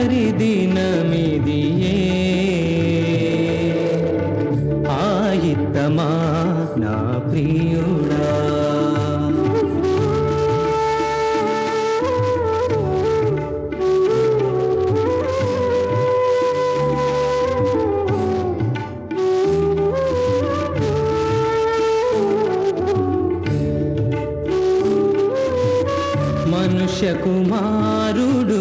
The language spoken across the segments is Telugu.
ఆఖరి దినమిదియే ఆయిత్తమా నా ప్రియుడా. మనుష్య కుమారుడు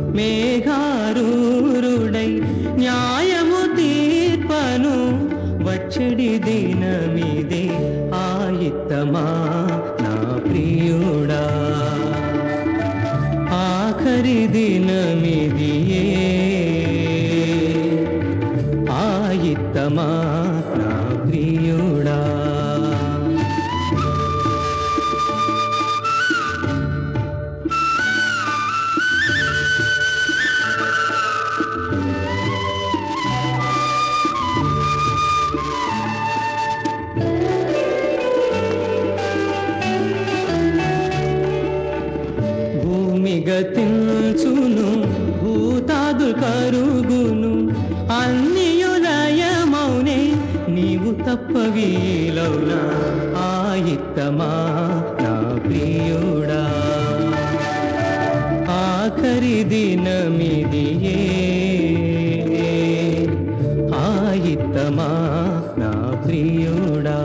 మేఘారూరుడై న్యాయము తీర్పను వచ్చడి దినమిదే ఆయిత్తమా నా ప్రియుడా. ఆఖరి దినమిదియే ఆయిత్తమా నా ప్రియుడా. గతించును భూతాదు కరుగును అన్నియులయమౌనే నీవు తప్ప వీలౌనా ఆయిత్తమా నా ప్రియుడా. ఆఖరి దినమిదియే ఆయిత్తమా నా ప్రియుడా.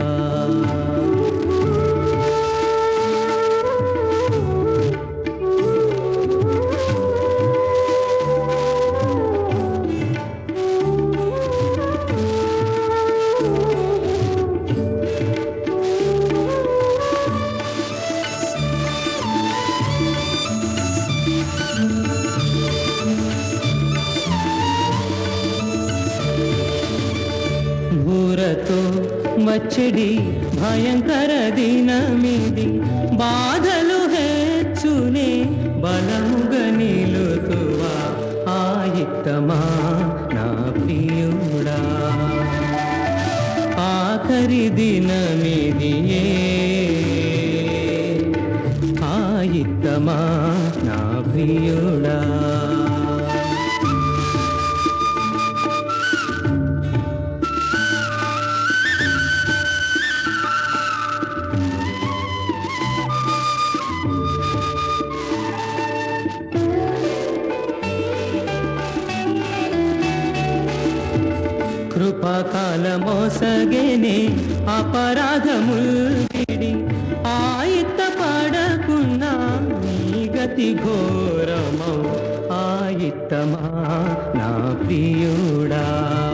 భూరతో వచ్చడి భయంకర దినమిది బాధలు హెచ్చునే బలముగా నిలుతువా ఆయిత్తమా నా ప్రియుడా. ఆఖరి దినమిదియే ఆయిత్తమా నా ప్రియుడా. కృపాకాలమోసగేనే అపరాధముల్విడి ఆయిత్త పడకున్నా నీ గతి ఘోరమౌ ఆయిత్తమా నా ప్రియుడా.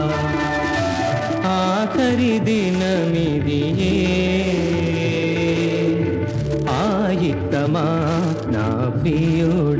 ఆఖరి దినమిదియే ఆయిత్తమా నా ప్రియుడా.